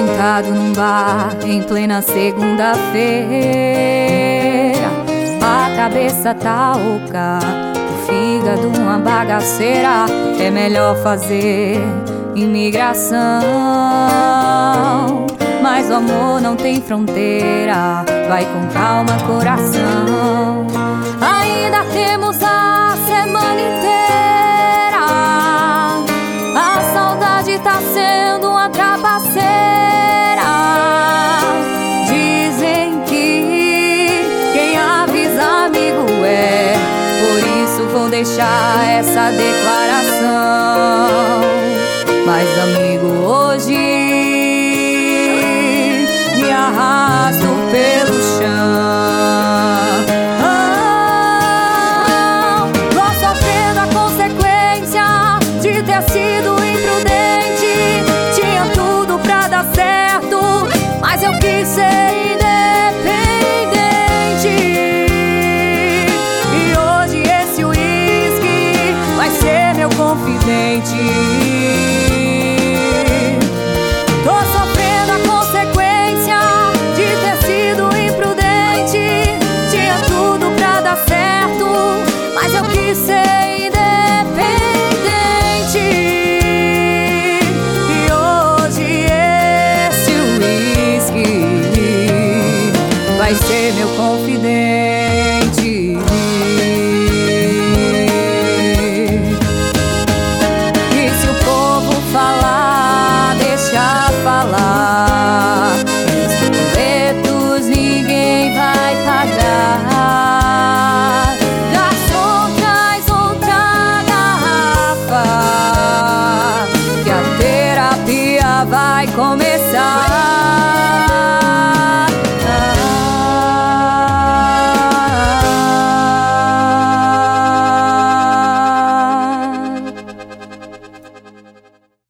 sentado num bar em plena segunda-feira. A cabeça tá oca, o fígado uma bagaceira. É melhor fazer imigração, mas o amor não tem fronteira. Vai com calma, coração. Ainda temos a semana inteira. A saudade tá sendo uma trapaceira. Dizem que quem avisa amigo é, por isso vou deixar essa declaração. Mas amigo, hoje me arrasto pelo chão. Vou sofrendo a consequência de ter sido imprudente. Tinha tudo pra dar certo, mas eu quis ser independente. E hoje esse uísque vai ser meu confidente.